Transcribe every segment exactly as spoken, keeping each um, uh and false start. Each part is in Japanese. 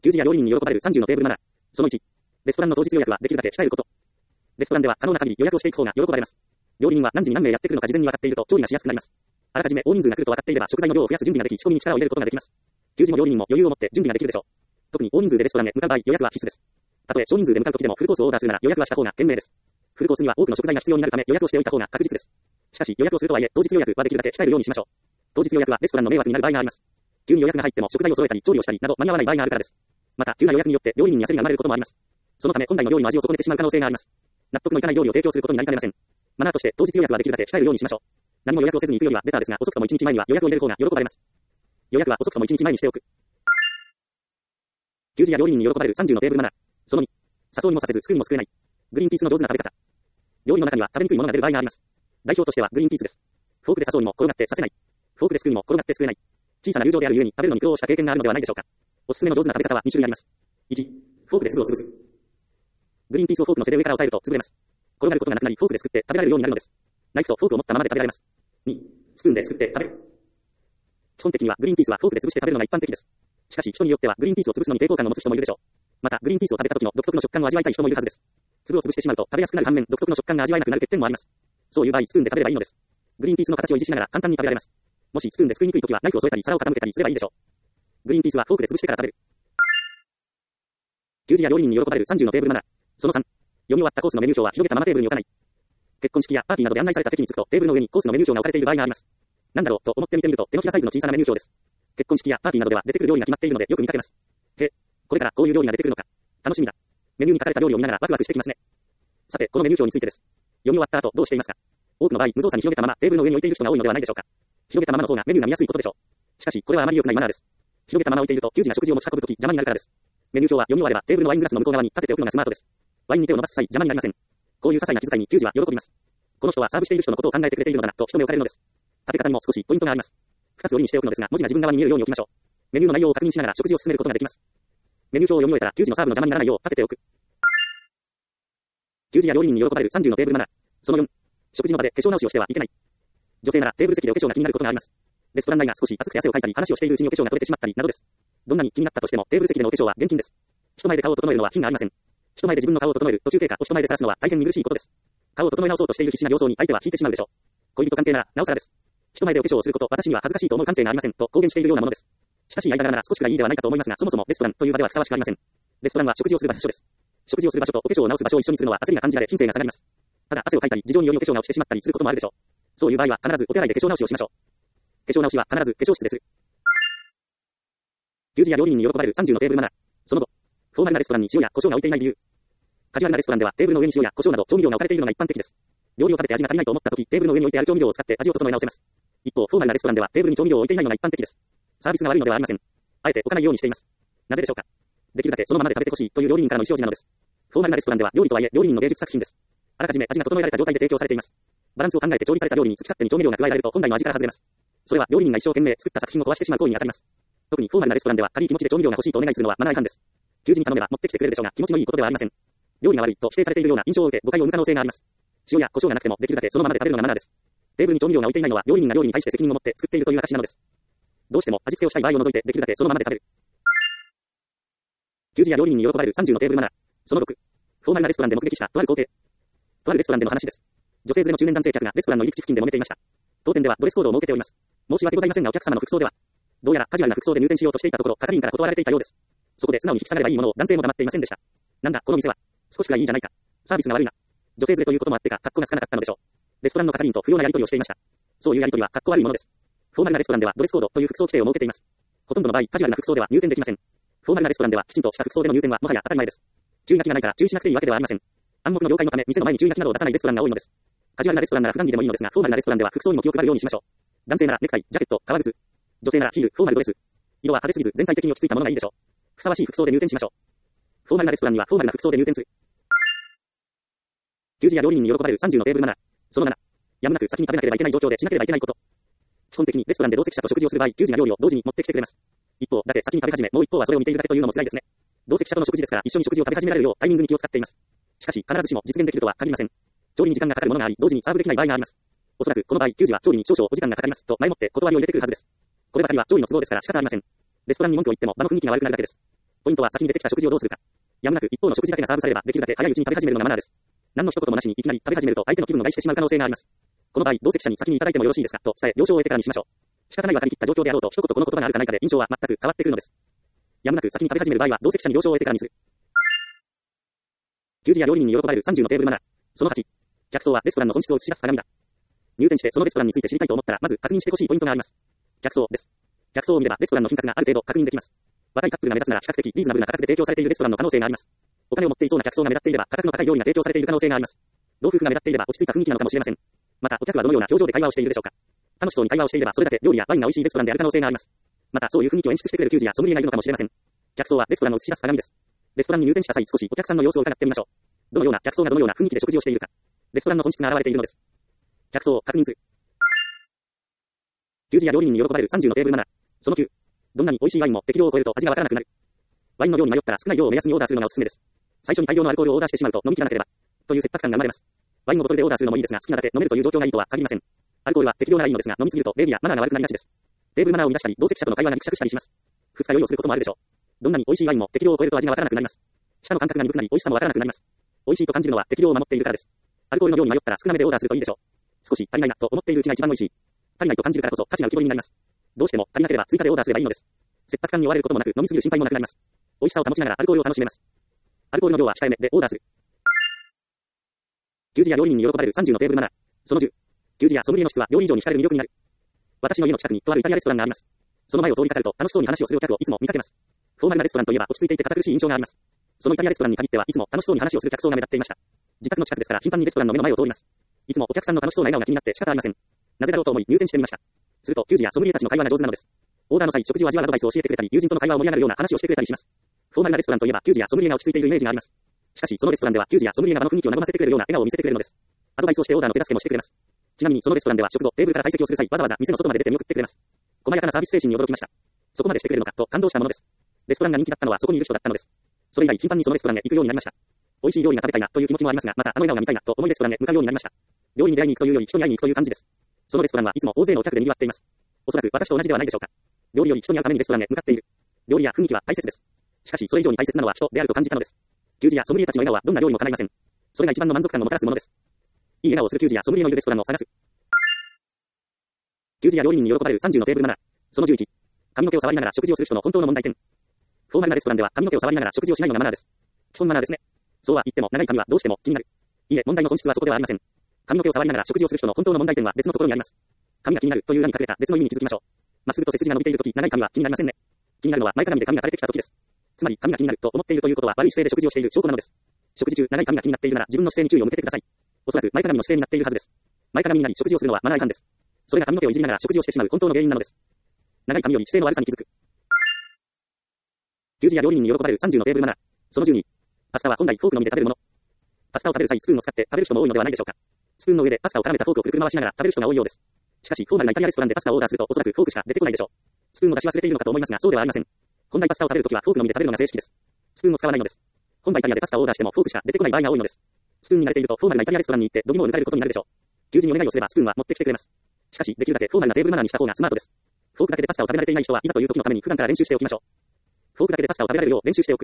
給仕や料理人に喜ばれるさんじゅうのテーブルマナー。そのいち、レストランの当日予約はできるだけ控えること。レストランでは可能な限り予約をしていく方が喜ばれます。料理人は何時に何名やってくるのか事前に分かっていると調理がしやすくなります。あらかじめ大人数が来ると分かっていれば食材の量を増やす準備ができ、仕込みに力を入れることができます。給仕も料理人も余裕を持って準備ができるでしょう。特に大人数でレストランへ向かう場合、予約は必須です。たとえ少人数で向かう時でもフルコースをオーダーするなら予約はした方が賢明です。フルコースには多くの食材が必要になるため予約をしておいた方が確実です。しかし予約をするとはいえ当日予約はできるだけ控えるようにしましょう。当日予約はレストランの迷惑になる場合があります。急に予約が入っても食材を揃えたり調理をしたりなど間に合わない場合があるからです。また急な予約によって料理人に焦りが生まれることもあります。そのため本来の料理の味を損ねてしまう可能性があります。納得のいかない料理を提供することになりかねません。マナーとして当日予約はできるだけ控えるようにしましょう。何も予約をせずに行くよりはベターですが、遅くともいちにちまえには予約を入れる方が喜ばれます。予約は遅くともいちにちまえにしておく。給仕や料理人に喜ばれるさんじゅうのテーブルマナー。そのに、誘いもさせず作りも救えない。グリーンピースの上手な食べ方。料理の中には食べにくいものが出る場合があります。代表としてはグリーンピースです。フォークで誘うにも転がって刺せない。フォークで救うにも転がって救えない。小さな友情であるゆえに食べるのに苦労した経験があるのではないでしょうか。おすすめの上手な食べ方はに種類あります。いち、フォークで粒を潰す。グリーンピースをフォークの背で上から押さえると潰れます。転がることがなくなりフォークですくって食べられるようになるのです。ナイフとフォークを持ったままで食べられます。に、スプーンですくって食べる。基本的にはグリーンピースはフォークで潰して食べるのが一般的です。しかし人によってはグリーンピースを潰すのに抵抗感を持つ人もいるでしょう。またグリーンピースを食べた時の独特の食感を味わいたい人もいるはずです。粒を潰してしまうと食べやすくなる反面独特の食感が味わえなくなる欠点もあります。そういう場合スプーンで食べればいいのです。グリーンピースの形を維持しながら簡単に食べられます。もしスプーンですくいにくい時はナイフを添えたり皿を傾けたりすればいいでしょう。グリーンピースはフォークで潰してから食べる。給仕や料理人に喜ばれるさんじゅうのテーブルマナー。そのさん、読み終わったコースのメニュー表は広げたままテーブルに置かない。結婚式やパーティーなどで案内された席に着くとテーブルの上にコースのメニュー表が置かれている場合があります。なんだろうと思って見てみると手のひらサイズの小さなメニュー表です。結婚式やパーティーなどでは出てくる料理が決まっているのでよく見かけます。へ、これからこういう料理が出てくるのか。楽しみだ。メニューに書かれた料理を見ながらワクワクしてきますね。さて、このメニュー表についてです。読み終わった後どうしていますか。多くの場合、無造作に広げたままテーブルの上に置いている人が多いのではないでしょうか。広げたままの方がメニューが見やすいことでしょう。しかし、これはあまり良くないマナーです。広げたまま置いていると、給仕が食事を持ち運ぶとき邪魔になるからです。メニュー表は読み終わればテーブルのワイングラスの向こう側に立てておくのがスマートです。ワインに手を伸ばす際邪魔になりません。こういう些細な気遣いに給仕は喜びます。この人はサーブしている人のことを考えてくれているのだなと一目置かれるのです。立て方にも少しポイントがあります。二つ折りにしておくのですが、文字が自分側に見えるように置きましょう。メニューの内容を確認しながら食事を進めることができます。メニュー表を読み終えたら給仕のサーブの邪魔にならないよう立てておく。給仕や料理人に喜ばれるさんじゅうのテーブルマナー。そのよん、食事の場で化粧直しをしてはいけない。女性ならテーブル席でお化粧が気になることがあります。レストラン内が少し暑くて汗をかいたり話をしているうちにお化粧が取れてしまったりなどです。どんなに気になったとしてもテーブル席でのお化粧は厳禁です。人前で顔を整えるのは品がありません。人前で自分の顔を整える途中経過を人前で晒すのは大変見苦しいことです。顔を整え直そうとしている必死な様相に相手は引いてしまうでしょう。恋人関係ならなおさらです。人前でお化粧をすること、私には恥ずかしいと思う感性がありませんと公言しているようなものです。親しい間柄なら少しくらいいいではないかと思いますが、そもそもレストランという場ではふさわしくありません。レストランは食事をする場所です。食事をする場所とお化粧を直す場所を一緒にするのは焦りが感じられ品性が下がります。ただ汗をかいたり事情によりお化粧が落ちてしまったりすることもあるでしょう。そういう場合は必ずお手洗いで化粧直しをしましょう。化粧直しは必ず化粧室でする。給仕や料理人に喜ばれるさんじゅうのテーブルマナー。その後、フォーマルなレストランに塩や胡椒が置いていない理由。カジュアルなレストランではテーブルの上に塩や胡椒など調味料が置かれているのが一般的です。料理を食べて味が足りないと思った時、テーブルの上に置いてある調味料を使って味を整え直せます。一方、フォーマルなレストランではテーブルに調味料を置いていないのが一般的です。サービスが悪いのではありません。あえて置かないようにしています。なぜでしょうか。できるだけそのままで食べてほしいという料理人からの意思表示なのです。フォーマルなレストランでは料理とはいえ料理人の芸術作品です。あらかじめ味が整えられた状態で提供されています。バランスを考えて調理された料理に好き勝手に調味料が加えられると本来の味から外れます。それは料理人が一生懸命作った作品を壊してしまう行為に当たります。特にフォーマルなレストランでは軽い気持ちで調味料が欲しいとお願いするのはマナー違反です。求人に頼めば持ってきてくれるでしょうが気持ちのいいことではありません。料理が悪いと否定されているような印象を受け誤解を生む可能性があります。塩や胡椒がなくてもできるだけそのままで食べるのがマナーです。テーブルに調味料が置いていないのは料理人が料理に対して責任を持って作っているという証なのです。どうしても味付けをしたい場合を除いてできるだけそのままで食べる。給仕や料理人に喜ばれるさんじゅうのテーブルマナー。そのろく、フォーマルなレストランで目撃したとある光景。とあるレストランでの話です。女性連れの中年男性客がレストランの入り口付近で揉めていました。当店ではドレスコードを設けております。申し訳ございませんがお客様の服装では。どうやらカジュアルな服装で入店しようとしていたところ、係員から断られていたようです。そこで素直に引き下がればいいものを男性も黙っていませんでした。なんだこの店は。少しくらいいいじゃないか。サービスが悪いな。女性連れということもあってか、格好がつかなかったのでしょう。レストランの係員と不要なやり取りをしていました。そういうやり取りは格好悪いものです。フォーマルなレストランではドレスコードという服装規定を設けています。ほとんどの場合、カジュアルな服装では入店できません。フォーマルなレストランではきちんとした服装での入店はもはや当たり前です。注意書きがないから注意しなくていいわけではありません。暗黙の了解のため店の前に注意書きなどを出さないレストランが多いのです。カジュアルなレストランなら普段着でもいいのですが、フォーマルなレストランでは服装にも気を配るようにしましょう。男性ならネクタイ、ジャケット、革靴。女性ならヒール、フォーマルドレス。色は派手すぎず全体的に落ち着いたものがいいでしょう。ふさわしい服装で入店しましょう。フォーマルなレストランにはフォーマルな服装で入店する。給仕や料理人に喜ばれるさんじゅうのテーブルマナー。そのなな、やむなく先に食べなければいけない状況でしなければいけないこと。基本的にレストランで同席者と食事をする場合、給仕が料理を同時に持ってきてくれます。一方だけ先に食べ始め、もう一方はそれを見ているだけというのも辛いですね。同席者との食事ですから一緒に食事を食べ始められるようタイミングに気を使っています。しかし必ずしも実現できるとは限りません。調理に時間がかかるものがあり、同時にサーブできない場合があります。おそらくこの場合、給仕は調理に少々お時間がかかりますと前もって断りを入れてくるはずです。こればかりは調理の都合ですから仕方ありません。レストランに文句を言っても場の雰囲気が悪くなるだけです。 ポイントは先に出てきた食事をどうするか。やむなく一方の食事だけがサーブされれば、できるだけ早いうちに食べ始めるのがマナーです。何の一言もなしにいきなり食べ始めると相手の気分を害してしまう可能性があります。この場合、同席者に先にいただいてもよろしいですかと伝え、了承を得てからにしましょう。仕方ない分かりきった状況であろうと、一言この言葉があるかないかで印象は全く変わってくるのです。やむなく先に食べ始める場合は、同席者に了承を得てからにする。給仕や料理人に喜ばれるさんじゅうのテーブルマナー。そのはち。客層はレストランの本質を映し出す鏡だ。入店してそのレストランについて知りたいと思ったら、まず確認してほしいポイントがあります。客層です。客層を見ればレストランの品格がある程度確認できます。若いカップルが目立つなら比較的リーズナブルな価格で提供されているレストランの可能性があります。お金を持っていそうな客層が目立っていれば価格の高い料理が提供されている可能性があります。老夫婦が目立っていれば落ち着いた雰囲気なのかもしれません。また、お客はどのような表情で会話をしているでしょうか。楽しそうに会話をしていればそれだけ料理やワインが美味しいレストランである可能性があります。また、そういう雰囲気を演出してくれる給仕やソムリエがいるのかもしれません。客層はレストランの映し出す鏡です。レストランに入店した際、少しお客さんの様子を伺ってみましょう。どのような客層がどのような雰囲気で食事をしているか。レストランの本質が現れているのです。客層を確認する。給仕や料理人に喜ばれるさんじゅうのテーブルマナー。そのきゅう。どんなに美味しいワインも適量を超えると味がわからなくなる。ワインの量に迷ったら少ない量を目安にオーダーするのがおすすめです。最初に大量のアルコールをオーダーしてしまうと飲み切らなければ、という切迫感が生まれます。ワインをボトルでオーダーするのもいいですが、好きなだけ飲めるという状況がいいとは限りません。アルコールは適量ならいいのですが、飲みすぎると礼儀やマナーが悪くなりがちです。テーブルマナーを乱したり、同席者との会話がぎくしゃくしたりします。二日酔いをすることもあるでしょう。どんなに美味しいワインも適量を超えると味がわからなくなります。舌の感覚が鈍くなり、美味しさもわからなくなります。美味しいと感じるのは適量を守っているからです。アルコールの量に迷ったら少なめでオーダーするといいでしょう。少し足りないなと思っているうちが一番美味しい。足りないと感じるからこそ価値が浮き彫りになります。どうしても足りなければ追加でオーダーすればいいのです。切迫感に追われることもなく飲みすぎる心配もなくなります。美味しさを保ちながらアルコールを楽しめます。アルコールの量は控えめでオーダーする。給仕や料理人に喜ばれるさんじゅうのテーブルマナー。そのじゅう。給仕やソムリエの質は料理以上に惹かれる魅力になる。私の家の近くにとあるイタリアレストランがあります。その前を通りかかると楽しそうに話をするお客をいつも見かけます。フォーマルなレストランといえば落ち着いていて堅苦しい印象があります。そのイタリアレストランに限ってはいつも楽しそうに話をする客層が目立っていました。自宅の近くですから頻繁にレストランの目の前を通ります。いつもお客さんの楽しそうな笑顔が気になって仕方ありません。なぜだろうと思い入店してみました。すると給仕やソムリエたちの会話が上手なのです。オーダーの際食事を味わうアドバイスを教えてくれたり、友人との会話を盛り上がるような話をしてくれたりします。フォーマルなレストランといえば給仕やソムリエが落ち着いているイメージがあります。しかしそのレストランでは給仕やソムリエが場の雰囲気を和ませてくれるような笑顔を見せてくれるのです。アドバイスをしてオーダーの手助けもしてくれます。ちなみにそのレストランでは食後テーブルから退席をする際わざわざ店の外まで出て見送ってくれます。細やかなサービス精神に驚きました。そこまでしてくれるのかと感動したものです。レストランが人気だったのはそこにいる人だったのです。それ以来頻繁にそのレストランへ行くようになりました。美味しい料理が食べたいなという気持ちもありますが、またあの笑顔が見たいなと思いレストランへ向かうようになりました。料理に出会いに行くというより人に会いに行くという感じです。そのレストランはいつも大勢のお客で賑わっています。おそらく私と同じではないでしょうか。料理より人に会うためにレストランへ向かっている。料理や雰囲気は大切です。しかしそれ以上に大切なのは人であると感じたのです。給仕やソムリエたちの笑顔はどんな料理も叶いません。それが一番の満足感をもたらすものです。いい笑顔をする給仕やソムリエのいるレストランを探す。給仕や料理人に喜ばれるさんじゅうのテーブルマナー。そのじゅういち。髪の毛を触りながら食事をする人の本当の問題点。フォーマルなレストランでは髪の毛を触りながら食事をしないのがマナーです。基本マナーですね。そうは言っても長い髪はどうしても気になる。いいえ、問題の本質はそこではありません。髪の毛を触りながら食事をする人の本当の問題点は別のところにあります。髪が気になるという裏に隠れた別の意味に気づきましょう。まっすぐと背筋が伸びているとき、長い髪は気になりませんね。気になるのは前かがみで髪が垂れてきたときです。つまり髪が気になると思っているということは悪い姿勢で食事をしている証拠なのです。食事中、長い髪が気になっているなら自分の姿勢に注意を向けてください。おそらく前かがみの姿勢になっているはずです。前かがみになり食事をするのはマナー違反です。それが髪の毛をいじりながら食事をしてしまう本当の原因なのです。長い髪より姿勢の悪さに気づく。給仕や料理人に喜ばれるさんじゅうのテーブルマナー。そのじゅうに。パスタは本来フォークのみで食べるもの。パスタを食べる際スプーンを使って食べる人も多いのではないでしょうか。スプーンの上でパスタを絡めたフォークをくるくる回しながら食べる人が多いようです。しかしフォーマルなイタリアレストランでパスタをオーダーするとおそらくフォークしか出てこないでしょう。スプーンを出し忘れているのかと思いますがそうではありません。本来パスタを食べるときはフォークのみで食べるのが正式です。スプーンを使わないのです。本来イタリアでパスタをオーダーしてもフォークしか出てこない場合が多いのです。スプーンに慣れているとフォーマルなイタリアレストランに行って度肝を抜かれることになるでしょう。求人にお願いをすればスプーンは持ってきてくれます。しかしできるだけフォーマルなテーブルマナーにした方がスマートです。フォークだけでパスタを食べられていない人はいざという時のために普段から練習しておきましょう。フォークだけでパスタを食べられるよう練習しておく。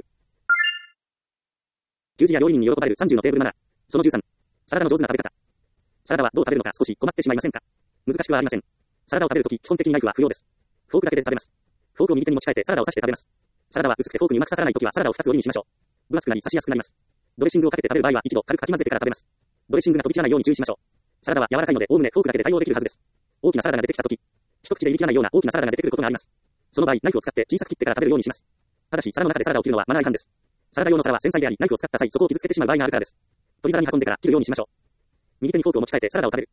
給仕や料理人に喜ばれるさんじゅうのテーブルマナー。そのじゅうさん。サラダの上手な食べ方。サラダはどう食べるのか少し困ってしまいませんか。難しくはありません。サラダを食べるとき基本的にナイフは不要です。フォークだけで食べます。フォークを右手に持ち替えてサラダを刺して食べます。サラダは薄くてフォークにうまく刺さらないときはサラダをふたつ折りにしましょう。分厚くなり刺しやすくなります。ドレッシングをかけて食べる場合は一度軽くかき混ぜてから食べます。ドレッシングが飛び散らないように注意しましょう。サラダは柔らかいのでおおむねフォークだけで対応できるはずです。大きなサラダが出てきたとき、一口で入りきらないような大きなサラダが出てくることがあります。その場合ナイフを使って小さく切ってから食べるようにします。ただし皿の中でサラダを切るのはマナー違反です。サラダ用の皿は繊細でありナイフを使った際そこを傷つけてしまう場合があるからです。取り皿に運んでから切るようにしましょう。右手にフォークを持ち替えてサラダを食べる。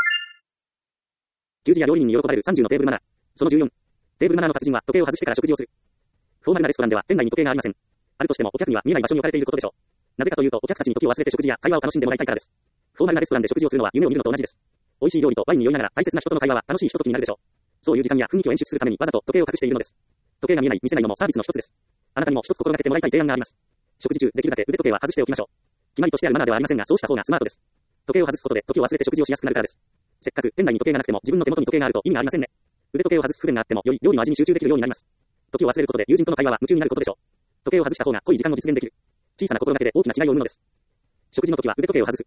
給仕や料理人に喜ばれるさんじゅうのテーブルマナー。そのじゅうよん。テーブルマナーの達人は時計を外してから食事をする。フォーマルなレストランでは店内に時計がありません。あるとしてもお客には見えない場所に置かれていることでしょう。なぜかというとお客たちに時を忘れて食事や会話を楽しんでもらいたいからです。フォーマルなレストランで食事をするのは夢を見るのと同じです。美味しい料理とワインに酔いながら大切な人との会話は楽しいひとときになるでしょう。そういう時間や雰囲気を演出するためにわざと時計を隠しているのです。時計が見えない見せないのもサービスの一つです。あなたにも一つ心がけてもらいたい提案があります。食事中できるだけ腕時計は外しておきましょう。決まりとしてあるマナーではありませんがそうした方がスマートです。時計を外すことで時を忘れて食事をしやすくなるからです。せっかく店内に時計がなくても自分の手元に時計があると意味がありませんね。腕時計を外す不便があってもより料理の味に集中できるようになります。時を忘れることで友人との会話は夢中になることでしょう。 時計を外した方が濃い時間を実現できる。小さな心がけで大きな違いを生むのです。食事の時は腕時計を外す。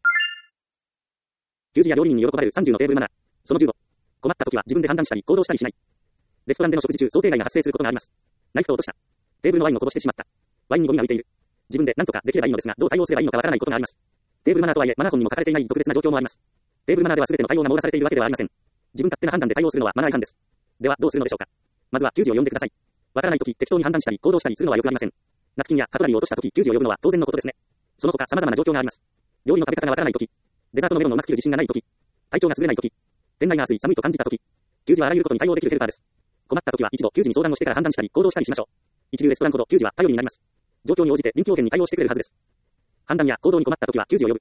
給仕や料理人に喜ばれるさんじゅうのテーブルマナー。そのじゅうご。困った時は自分で判断したり行動したりしない。レストランでの食事中、想定外が発生することがあります。ナイフと落とした。テーブルのワインをこぼしてしまった。ワインにゴミが浮いている。自分で何とかできればいいのですが、どう対応すればいいのかわからないことがあります。テーブルマナーとはいえ、マナー本にも書かれていない特別な状況もあります。テーブルマナーでは全ての対応が網羅されているわけではありません。自分勝手な判断で対応するのはマナー違反です。では、どうするのでしょうか。まずは給仕を読んでください。わからないとき、適当に判断したり行動したりするのはよくありません。ナプキンやカトラリーを落としたとき、給仕を呼ぶのは当然のことですね。その他様々な状況があります。料理の食べ方がわからないとき、デザートのメロンをうまく切る自信がないとき、体調が優れないとき、店内が暑い寒いと感じたとき、給仕はあらゆることに対応できるヘルパーです。困ったときは一度給仕に相談をしてから判断したり行動したりしましょう。一流レストランほど給仕は頼りになります。状況に応じて臨機応変に対応してくれるはずです。判断や行動に困ったときは給仕を呼ぶ。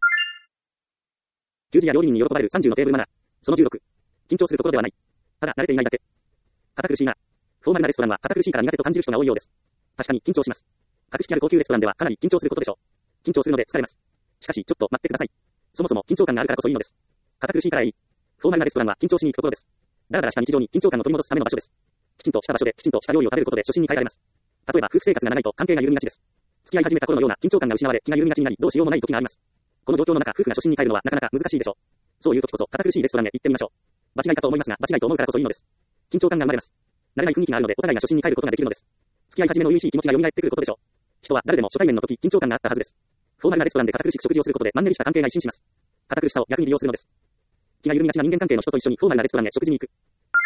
給仕や料理人に喜ばれるさんじゅうのテーブルマナー。そのじゅうろく。緊張するところではない。ただ慣れていないだけ。堅苦しいな。フォーマルなレストランは堅苦しいから苦手と感じる人が多いようです。確かに緊張します。格式ある高級レストランではかなり緊張することでしょう。緊張するので疲れます。しかしちょっと待ってください。そもそも緊張感があるからこそいいのです。堅苦しいからいい。フォーマルなレストランは緊張しに行くところです。だらだらした日常に緊張感を取り戻すための場所です。きちんとした場所できちんとした料理を食べることで初心に変えられます。例えば夫婦生活が長いと関係が緩みがちです。付き合い始めた頃のような緊張感が失われ気が緩みがちになりどうしようもない時があります。この状況の中夫婦が初心に変えるのはなかなか難しいでしょう。そういう時こそ堅苦しいレストランへ行ってみましょう。場違いかと思いますが場違いと思うからこそいいのです。緊張感が生まれます。慣れない雰囲気があるのでお互いが初心に帰ることができるのです。付き合い始めの初々しい気持ちが蘇ってくることでしょう。人は誰でも初対面の時緊張感があったはずです。フォーマルなレストランで堅苦しく食事をすることでマンネリした関係が一新します。堅苦しさを逆に利用するのです。気が緩みがちな人間関係の人と一緒にフォーマルなレストランへ食事に行く。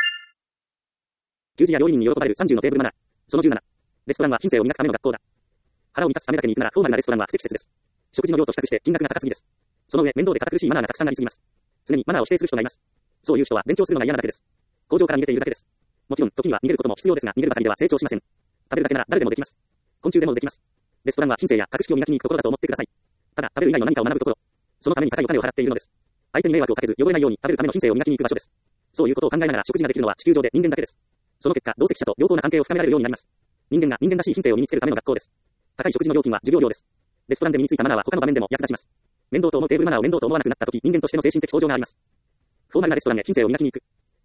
給仕や料理人に喜ばれるさんじゅうのテーブルマナー。そのじゅうなな。レストランは品性を磨くための学校だ。腹を満たすためだけに行くならフォーマルなレストランは不適切です。食事の量と比較して金額が高すぎです。その上面倒で堅苦しいマナーがたくさんありすぎます。常にマナーを否定する人がいます。そういう人は勉強するのが嫌なだけです。工場から逃げているだけです。もちろん時には逃げることも必要ですが逃げるばかりでは成長しません。食べるだけなら誰でもできます。昆虫でもできます。レストランは品性や格式を磨きに行くところだと思ってください。ただ食べる以外の何かを学ぶところ。そのために高いお金を払っているのです。相手に迷惑をかけず汚れないように食べるための品性を磨きに行く場所です。そういうことを考えながら食事ができるのは地球上で人間だけです。その結果同席者と良好な関係を深められるようになります。人間が人間らしい品性を身につけるための学校です。高い食事の料金は授業料です。レストランで身についたマナーは他の場面でも役立ちます。面倒と思うテーブルマナーを面倒と思わなくなったとき人間としての精神的向上があります。フォーマルなレストランへ品性を磨きに行く。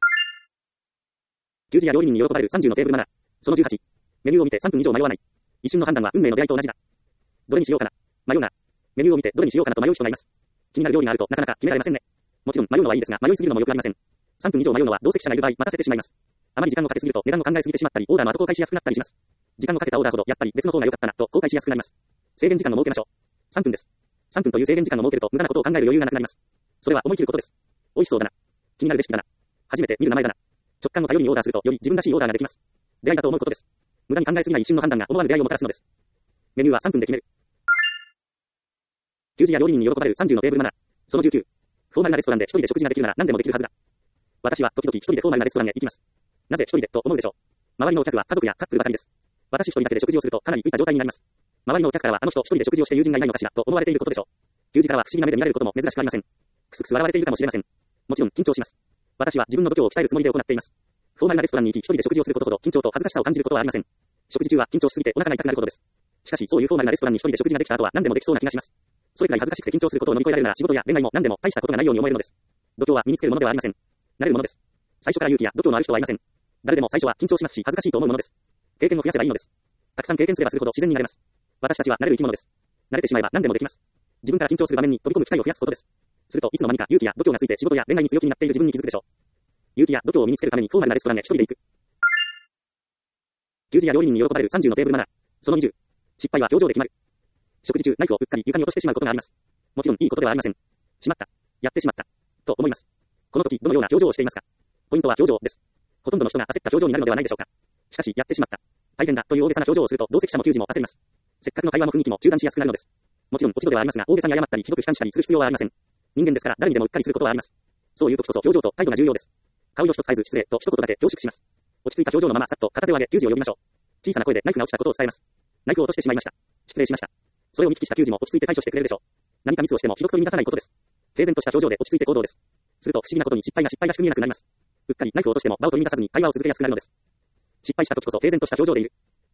給仕や料理人に喜ばれるさんじゅうのテーブルマナー。そのじゅうはち。メニューを見てさんぷん以上迷わない。一瞬の判断は運命の出会いと同じだ。どれにしようかな。迷うな。メニューを見てどれにしようかなと迷う人がいます。気になる料理があるとなかなか決められませんね。もちろん迷うのはいいですが迷いすぎるのもよくありません。さんぷん以上迷うのは同席者がいる場合待たせてしまいます。あまり時間をかけすぎると値段を考えすぎてしまったりオーダーの後後悔しやすくなったりします。時間をかけたオーダーほどやっぱり別の方が良かったなと後悔しやすくなります。制限時間を設けましょう。さんぷんです。さんぷんという制限時間を設けると無駄なことを考える余裕がなくなります。それは思い切ることです。美味しそうだな。気になるレシピだな。初めて見る名前だな。直感を頼りにオーダーするとより自分らしいオーダーができます。出会いだと思うことです。無駄に考えすぎない一瞬の判断が思わぬ出会いをもたらすのです。メニューはさんぷんで決める。給仕や料理人に喜ばれるさんじゅうのテーブルマナー。そのじゅうきゅう。フォーマルなレストランで一人で食事ができるなら何でもできるはずだ。私は時々一人でフォーマルなレストランへ行きます。なぜ一人でと思うでしょう。周りのお客は家族やカップルばかりです。私一人だけで食事をするとかなり浮いた状態になります。周りのお客からはあの人一人で食事をして友人がいないのかしらと思われていることでしょう。給仕からは不思議な目で見られることも珍しくありません。くすくす笑われているかもしれません。もちろん緊張します。私は自分の度胸を鍛えるつもりで行っています。フォーマルなレストランに行き一人で食事をすることほど緊張と恥ずかしさを感じることはありません。食事中は緊張しすぎてお腹が痛くなることです。しかしそういうフォーマルなレストランに一人で食事ができた後は何でもできそうな気がします。それくらい恥ずかしくて緊張することを乗り越えられるなら仕事や恋愛も何でも大したことがないように思えるのです。度胸は身につけるものではありません。なれるものです。最初から勇気や度胸のある人はいません。誰でも最初は緊張しますし恥ずかしいと思うものです。経験を増やせばいいのです。たくさん経験すればするほど自然になれます。私たちは慣れる生き物です。慣れてしまえば何でもできます。自分から緊張する場面に飛び込む機会を増やすことです。するといつの間にか勇気や度胸がついて仕事や恋愛に強気になっている自分に気づくでしょう。勇気や度胸を身につけるためにフォーマルなレストランへ一人で行く。給仕や料理人に喜ばれるさんじゅうのテーブルマナー。そのにじゅう。失敗は表情で決まる。食事中ナイフをうっかり床に落としてしまうことがあります。もちろんいいことではありません。しまった。やってしまった。と思います。この時どのような表情をしていますか。ポイントは表情です。ほとんどの人が焦った表情になるのではないでしょうか。しかしやってしまった。大変だという大げさな表情をすると同席者も給仕も焦ります。せっかくの会話の雰囲気も中断しやすくなるのです。もちろん落ち度ではありますが大げさに謝ったりひどく悲観したりする必要はありません。人間ですから誰にでもうっかりすることはあります。そういう時こそ表情と態度が重要です。顔色一つ変えず失礼と一言だけ恐縮します。落ち着いた表情のままさっと片手を上げ給仕を呼びましょう。小さな声でナイフが落ちたことを伝えます。ナイフを落としてしまいました。失礼しました。それを見聞きした給仕も落ち着いて対処してくれるでしょう。何かミスをしてもひどく取り乱さないことです。平然とした表情で落ち着いて行動です。すると不思議なことに失敗が失敗らしく見えなくなります。うっかりナイフを落としても場を取り乱さずに会話を続けやすくなるのです。失敗した時こそ平然とした表情でいる。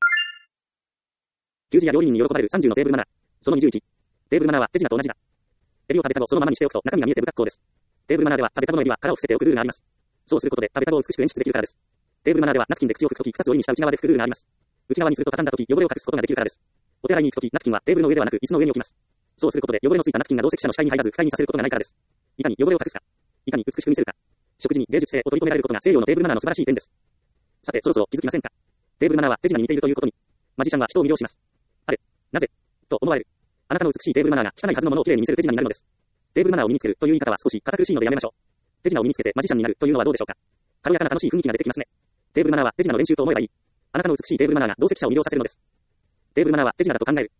給仕や料理人に喜ばれるさんじゅうのテーブルマナー。そのにじゅういち。テーブルマナーは手品と同じだ。エビを食べたのをそのままにしておくと中身が見えて不格好です。テーブルマナーでは食べたのエビは殻を伏せておくルールがあります。そうすることで食べたのを美しく演出できるからです。テーブルマナーではナプキンで口を拭くとき二つ折りにした内側で拭くルールがあります。 内側にすると畳んだとき汚れを隠すことができるからです。お手洗いに行くとき、ナプキンはテーブルの上ではなく椅子の上に置きます。そうすることで汚れのついたナプキンが同席者の視界に入らず不快にさせることがないからです。いかに汚れを隠すか、いかに美しく見せるか、食事に芸術性を取り込められることが西洋のテーブルマナーの素晴らしい点です。さて、そろそろ気づきませんか？テーブルマナーは手品に似ているということに。マジシャンは人を魅了します。あれ、なぜと思われる。あなたの美しいテーブルマナーが汚いはずのものをきれいに見せる手品になるのです。テーブルマナーを身につけるという言い方は少し堅苦しいのでやめましょう。手品を身につけてマジシャンになるというのはどうでしょうか。軽やかな楽しい雰囲気が出てきますね。テーブルマナーは手品の練習と思えばいい。あなたの美しいテーブルマナーが同席者を魅了させるのです。テーブルマナーは手品だと考える。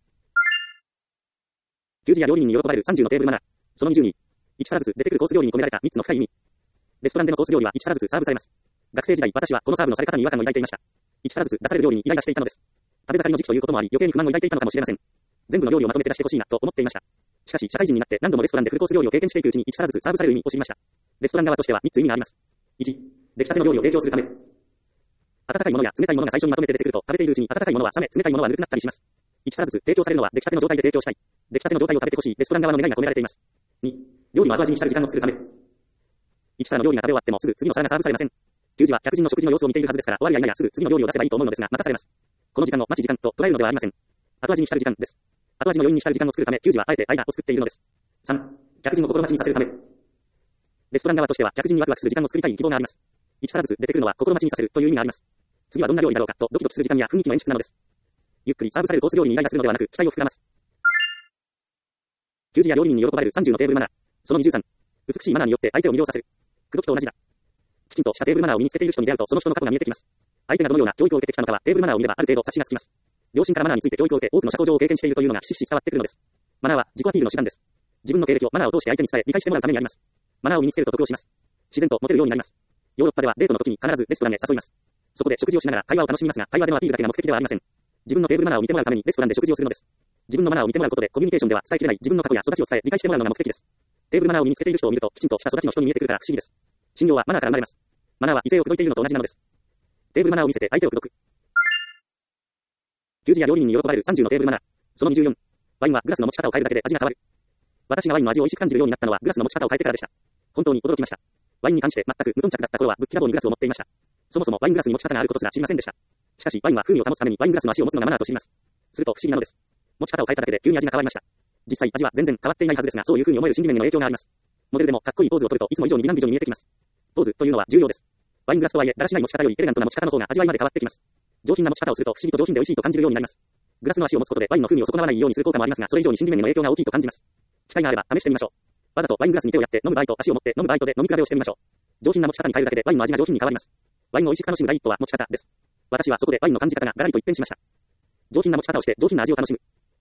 給仕や料理人に喜ばれるさんじゅうのテーブルマナー。そのにじゅうに。いち皿ずつ出てくるコース料理に込められたみっつの深い意味。レストランでのコース料理はいち皿ずつサーブされます。学生時代、私はこのサーブのされ方に違和感を抱いていました。いち皿ずつ出される料理にイライラしていたのです。食べ盛りの時期ということもあり、余計に不満を抱いていたのかもしれません。全部の料理をまとめて出してほしいなと思っていました。しかし、社会人になって何度もレストランでフルコース料理を経験していくうちにいち皿ずつサーブされる意味を知りました。レストラン側としてはみっつ意味があります。いち、出来たての料理を提供するため。温かいものや冷たいものが最初にまとめて出てくると、食べているうちに温かいものは冷め、冷たいものはぬるくなったりします。いち皿ずつ提供されるのは出来たての状態で提供したい。出来たての状態を食べてほしいレストラン側の願いが込められています。に、料理の後味に浸る時間を作るため。いち皿の料理が食べ終わってもすぐ次の皿がサーブされません。給仕は客人の食事の様子を見ているはずですから、終わりやいなやすぐ次の料理を出せばいいと思うのですが、待たされます。この時間を待ち時間と捉えるのではありません。後味に浸る時間です。後味の余韻に浸る時間を作るため、給仕はあえて間を作っているのです。さん、客人を心待ちにさせるため。レストラン側としては客人にワクワクする時間を作りたい希望があります。いち皿ずつ出てくるのは心待ちにさせるという意味があります。次はどんな料理だろうかとドキドキする時間や雰囲気の演出なのです。ゆっくりサーブされるコース料理にイライラするのではなく、期待を膨らます。給仕や料理人に喜ばれるさんじゅうのテーブルマナー。そのにじゅうさん。美しいマナーによって相手を魅了させる。口説きと同じだ。きちんとしたテーブルマナーを身につけている人に出会うと、その人の過去が見えてきます。相手がどのような教育を受けてきたのかは、テーブルマナーを見ればある程度察しがつきます。両親からマナーについて教育を受け、多くの社交上を経験しているというのがひしひし伝わってくるのです。マナーは自己アピールの手段です。自分の経歴をマナーを通して相手に伝え、理解してもらうためにあります。マナーを身につけると得をします。自然とモテるようになります。ヨーロッパではデートの時に必ずレストランへ誘います。そこで食事をしながら会話を楽しみますが、会話でのアピールだけが目的ではありません。自分のテーブルマナーを見てもらうためにレストランで食事をするのです。自分のマナーを見てもらうことでコミュニケーションでは伝えきれない自分の過去や育ちを伝え、理解してもらうのが目的です。テーブルマナーを身につけている人を見ると、きちんとした育ちの人に見えてくるから不思議です。信用はマナーから生まれます。マナーは異性を口説いているのと同じなのです。テーブルマナーを見せて相手を口説く。給仕や料理人に喜ばれるさんじゅうのテーブルマナー。そのにじゅうよん。ワインはグラスの持ち方を変えるだけで味が変わる。私がワインの味を美味しく感じるようになったのはグラスの持ち方を変えてからでした。本当に驚きました。ワインに関して全く無頓着だった頃はぶっきらぼうにグラスを持っていました。そもそもワイングラスに持ち方があることすら知りませんでした。しかしワインは風味を保つためにワイングラスの足を持つのがマナーと知ります。すると不思議なのです。持ち方を変えただけで急に味が変わりました。実際味は全然変わっていないはずですが、そういう風に思える心理面への影響があります。モデルでもかっこいいポーズを取るといつも以上に美男美女に見えてきます。ポーズというのは重要です。ワイングラスとはいえ、だらしない持ち方よりエレガントな持ち方の方が味わいまで変わってきます。上品な持ち方をすると不思議と上品で美味しいと感じるようになります。グラスの足を持つことでワインの風味を損なわないようにする効果もありますが、それ以上に心理面への影響が大きいと感じます。機会があれば試してみましょう。わざとワイングラスに手をやって飲む場合と足を持って飲む場合とで飲み比べをしてみましょう。上品な持ち方に変えるだけでワインの味が上品に変わります。ワインを美味しく楽しむ第一歩は持ち方です。私はそこでワインの感じ方がガラリと一変しました。上品な持ち方をして上品な味を楽しむ。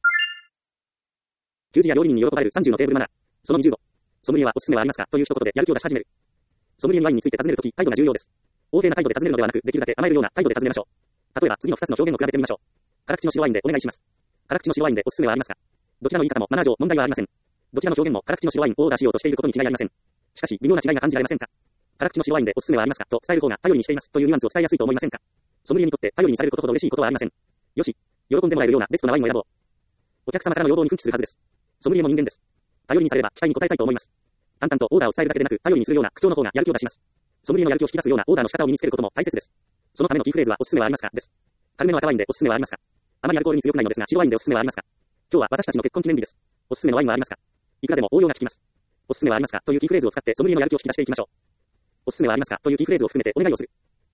給仕や料理人に喜ばれるさんじゅうのテーブルマナー。そのにじゅうご。ソムリエはおすすめはありますかという一言でやる気を出し始める。ソムリエにワインについて尋ねるとき、態度が重要です。横柄な態度で尋ねるのではなく、できるだけ甘えるような態度で尋ねましょう。例えば次のふたつの表現を比べてみましょう。辛口の白ワインでお願いします。辛口の白ワインでおすすめはありますか。どちらの言い方もマナー上問題はありません。どちらの表現も辛口の白ワインをオーダーしようとしていることに違いありません。しかし微妙な違いが感じられませんか。辛口の白ワインでおすすめはありますかと伝える方が頼りにしていますというニュアンスを伝えやすいと思いませんか。ソムリエにとって頼りにされることほど嬉しいことはありません。よし、喜んでもらえるようなベストなワインを選ぼう。お客様からの要望に奮起するはずです。ソムリエも人間です。頼りにされれば期待に応えたいと思います。淡々とオーダーを伝えるだけでなく、頼りにするような口調の方がやる気を出します。ソムリエのやる気を引き出すようなオーダーの仕方を身につけることも大切です。そのためのキーフレーズはおすすめはありますかです。軽めの赤ワインでおすすめはありますか。あまりアルコールに強くないのですが、白ワインでおすすめはありますか。今日は私たちの結婚記念日です。おすすめのワインはありますか。いくらでも応用が効きます。おすすめはありますかというキーフレーズを使ってソムリエのやる気を引き出していきましょう。おすすめはありますかというキーフレーズを含めてお願いをする。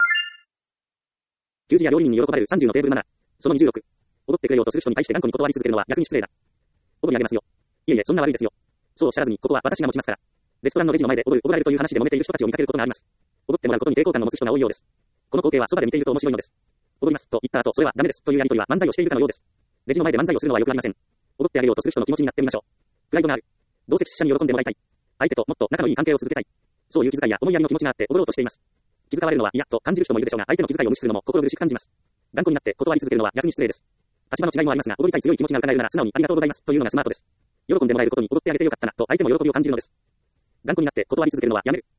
給仕や料理人に喜ばれるさんじゅうのテーブルマナー。そのにじゅうろく。踊ってくれようとする人に対して頑固に断り続けるのは逆に失礼だ。踊り上げますよ。いえいえ、そんな悪いですよ。そうおっしゃらずに、ここは私が持ちますから。レストランのレジの前で踊る、踊られるという話で揉めている人たちを見かけることがあります。踊ってもらうことに抵抗感を持つ人が多いようです。この光景はそばで見ていると面白いのです。踊りますと言った後、それはダメですというやりとりは漫才をしているかのようです。レジの前で漫才をするのはよくありません。踊ってあげようとする人の気持ちになってみましょう。プライドがある。どうせ出社に喜んでもらいたい。相手ともっと仲のいい関係を続けたい。そういう気遣いや思いやりの気持ちがあって踊ろうとしています。気遣われるのは嫌と感じる人もいるでしょうが、相手の気遣いを無視するのも心苦しく感じます。頑固になって断り続けるのは逆に失礼です。立場の違いもありますが、踊りたい強い気持ちが伺えるなら素直にありがとうございますというのがスマートです。喜んでもらえることに踊ってあげてよかったなと相手も喜びを感じるのです。頑固になって断り続けるのはやめる。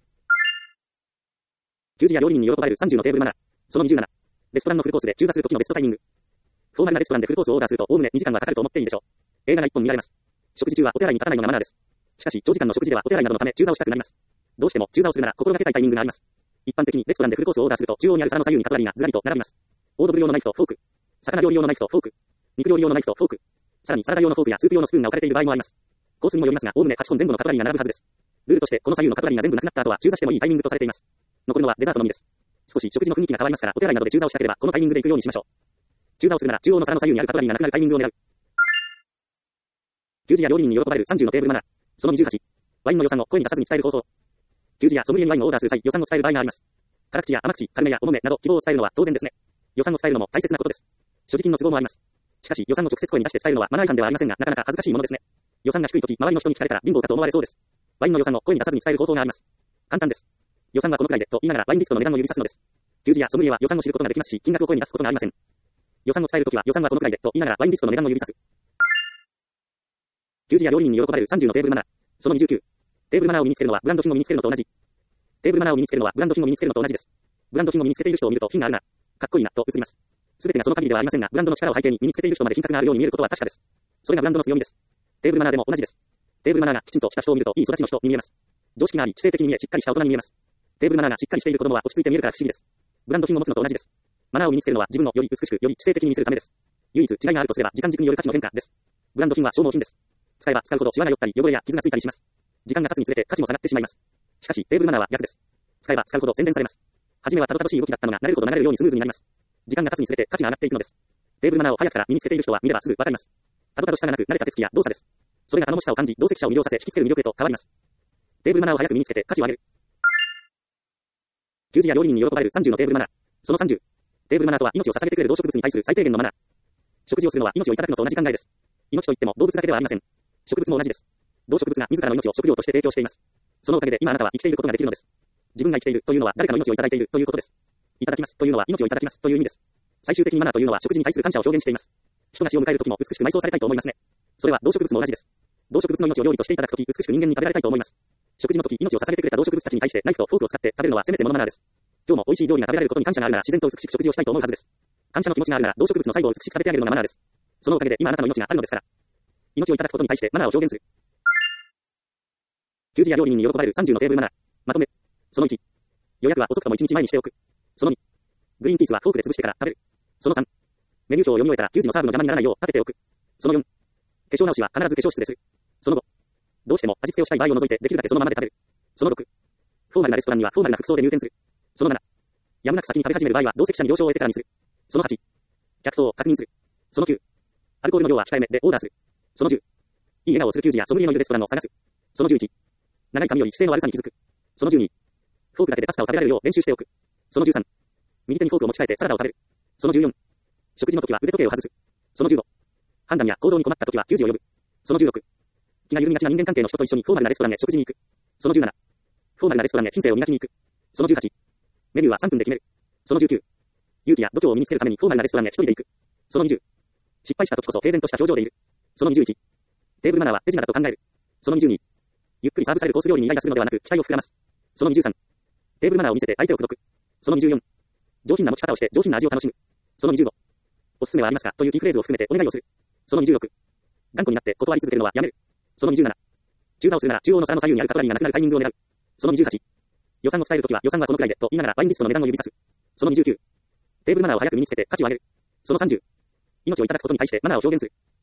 給仕や料理人に喜ばれるさんじゅうのテーブルマナー。そのにじゅうなな。レストランのフルコースで中座する時のベストタイミング。フォーマルなレストランでフルコースをオーダーするとおおむねにじかんはかかると思っていいでしょう。映画がいっぽん見られます。食事中はお手洗いに立たないのがマナーです。しかし長時間の食事ではお手洗いなどのため中座をしたくなります。どうしても中座をするなら心がけたいタイミングがあります。一般的にレストランでフルコースをオーダーすると中央にある皿の左右にカトラリーがずらりと並びます。オードブル用のナイフとフォーク、 魚料理用のナイフとフォーク。肉料理用のナイフとフォーク。さらにサラダ用のフォークやスープ用のスプーンが置かれている場合もあります。コースにもよりますが、おおむねはちほん前後のカトラリーが並ぶはずです。ルールとして、この左右のカトラリーが全部なくなった後は中座してもいいタイミングとされています。残るのはデザートのみです。少し食事の雰囲気が変わりますから、お手洗いなどで中座をしたければ、このタイミングで行くようにしましょう。中座をするなら、中央の皿の左右にあるカトラリーがなくなるタイミングを狙う。給仕や料理人に喜ばれるさんじゅうのテーブルマナー。そのにじゅうはち。ワインの予算を声に出さずに伝える方法。給仕やソムリエにワインをオーダーする際、予算を伝える場合があります。辛口や甘口、軽めや重めなど希望を伝えるのは当然ですね。予算を伝えるのも大切なことです。所持金の都合もあります。しかし、予算を直接声に出して伝えるのはマナー違反ではありませんが、なかなか恥ずかしいものですね。予算が低いとき、周りの人に聞かれたら貧乏かと思われそうです。ワインの予算を声に出さずに伝える方法があります。簡単です。予算はこのくらいでと言いながらワインリストの値段を指さすのです。給仕やソムリエは予算を知ることができますし、金額を声に出すことがありません。予算を伝えるときは予算はこのくらいでと言いながらワインリストの値段を指さす。給仕や料理人に喜ばれるさんじゅうのテーブルマナー。そのにじゅうきゅう。テーブルマナーを身につけるのはブランド品を身につけるのと同じ。テーブルマナーを身につけるのはブランド品を身につけるのと同じです。ブランド品を身につけている人を見ると品があるな、かっこいいなと映ります。すべてがその限りではありませんが、ブランドの力を背景に身につけている人まで品格があるように見えることは確かです。それがブランドの強みです。テーブルマナーでも同じです。テーブルマナーがきちんとした人を見るといい育ちの人に見えます。常識があり、知性的に見え、しっかりした大人に見えます。テーブルマナーがしっかりしている子供は落ち着いて見えるから不思議です。ブランド品を持つのと同じです。マナーを身につけるのは自分のより美しく、より知性的に見せるためです。唯一違いがあるとすれば時間軸による価値の変化です。ブランド品は消耗品です。使えば使うほどシワが寄ったり汚れや傷がついたりします。時間が経つにつれて価値も下がってしまいます。しかしテーブルマナーは逆です。使えば使うほど洗練されます。はじめはたどたどしい動きだったのが慣れるほど流れるようにスムーズになります。時間が経つにつれて価値が上がっていくのです。テーブルマナーを早くから身につけている人は見ればすぐわかります。たどたどしさがなく慣れた手つきや動作です。それが頼もしさを感じ、同席者を魅了させ引きつける魅力へと変わります。テーブルマナーを早く身につけて価値を上げる。給仕や料理人に喜ばれるさんじゅうのテーブルマナー。そのさんじゅう。テーブルマナーとは命を捧げてくれる動植物に対する最低限のマナー。食事をするのは命をいただくのと同じ考えです。命といっても動物だけではありません。植物も同じです。動植物が自らの命を食料として提供しています。そのおかげで今あなたは生きていることができるのです。自分が生きているというのは誰かの命をいただいているということです。いただきますというのは命をいただきますという意味です。最終的にマナーというのは食事に対する感謝を表現しています。人が死を迎える時も美しく埋葬されたいと思いますね。それは動植物も同じです。動植物の命を料理としていただく時、美しく人間に食べられたいと思います。食事の時、命を捧げてくれた動植物たちに対してナイフとフォークを使って食べるのはせめてものマナーです。今日も美味しい料理が食べられることに感謝があるなら自然と美しく食事をしたいと思うはずです。感謝の気持ちがあるなら動植物の最後を美しく食べてあげるのがマナーです。そのおかげで今あなたの命があるのですから。命をいただくことに対してマナーを表現する。給仕や料理人に喜ばれるさんじゅうのテーブルマナー。まとめ。そのいち。予約は遅くともいちにちまえにしておく。そのに。グリーンピースはフォークで潰してから食べる。そのさん。メニュー表を読み終えたら給仕のサーブの邪魔にならないよう立てておく。そのよん。化粧直しは必ず化粧室でする。そのご。どうしても味付けをしたい場合を除いてできるだけそのままで食べる。そのろく。フォーマルなレストランにはフォーマルな服装で入店する。そのなな。やむなく先に食べ始める場合は同席者に了承を得てからにする。そのはち。客層を確認する。そのきゅう。アルコールの量は控えめでオーダーする。そのじゅう。いい笑顔をする給仕やソムリエのいるレストランを探す。そのじゅういち。長い髪より姿勢の悪さに気づく。そのじゅうに。フォークだけでパスタを食べられるよう練習しておく。そのじゅうさん。右手にフォークを持ち替えてサラダを食べる。そのじゅうよん。食事の時は腕時計を外す。そのじゅうご。判断や行動に困った時は給仕を呼ぶ。そのじゅうろく。気が緩みがちな人間関係の人と一緒にフォーマルなレストランへ食事に行く。そのじゅうなな。フォーマルなレストランへ品性を磨きに行く。そのじゅうはち。メニューはさんぷんで決める。そのじゅうきゅう。勇気や度胸を身につけるためにフォーマルなレストランへ一人で行く。そのにじゅう。失敗した時こそ平然とした表情でいる。そのにじゅういち。テーブルマナーは手品だと考える。そのにじゅうに。ゆっくりサーブされるコース料理にイライラするのではなく期待を膨らます。そのにじゅうさん。テーブルマナーを見せて相手を口説く。そのにじゅうよん。上品な持ち方をして上品な味を楽しむ。そのにじゅうご。おすすめはありますかというキーフレーズを含めてお願いをする。そのにじゅうろく。頑固になって断り続けるのはやめる。そのにじゅうなな。中座をするなら中央の皿の左右にあるカトラリーがなくなるタイミングを狙う。そのにじゅうはち。予算を伝えるときは予算はこのくらいでと言いながらワインリストの値段を指さす。そのにじゅうきゅう。テーブルマナーを早く身につけて価値を上げる。そのさんじゅう。命をいただくことに対してマナーを表現する。